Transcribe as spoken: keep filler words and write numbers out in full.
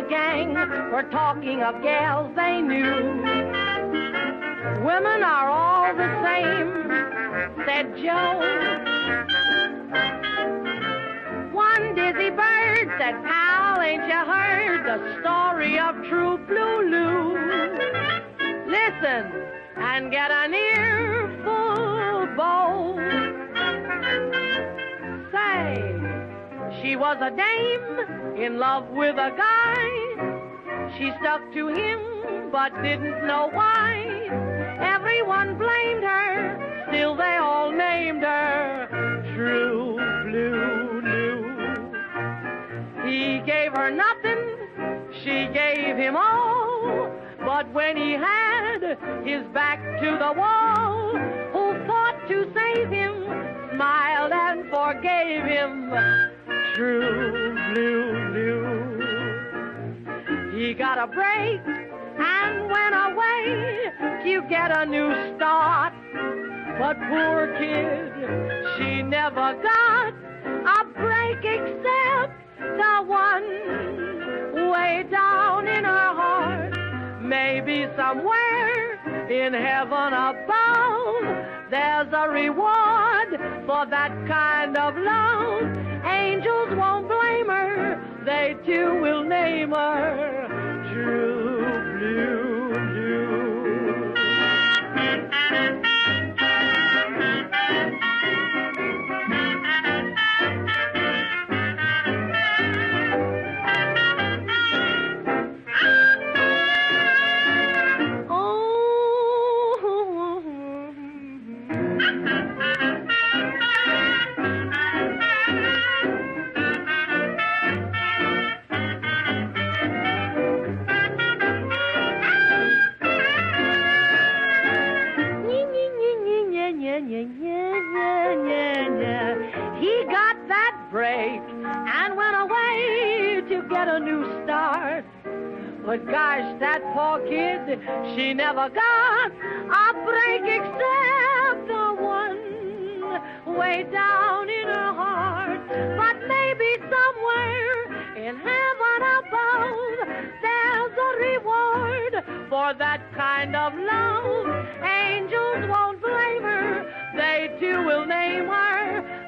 gang were talking of gals they knew. Women are all the same, said Joe. One dizzy bird said, pal, ain't you heard the story of True Blue Lou? Listen and get an earful, Bo. Say, she was a dame in love with a guy. She stuck to him but didn't know why. Everyone blamed her, still they all named her True Blue Lou. He gave her nothing, she gave him all. But when he had his back to the wall, who thought to save him smiled and forgave him True Blue Lou. He got a break and went away to get a new start. But poor kid, she never got a break except the one way down in her heart. Maybe somewhere in heaven above, there's a reward for that kind of love. Angels won't blame her, they too will name her True Blue Lou. He got that break and went away to get a new start. But gosh, that poor kid, she never got a break except the one way down in her heart. But maybe somewhere in heaven above, there's a reward for that kind of love. Angels won't blame her, they too will name her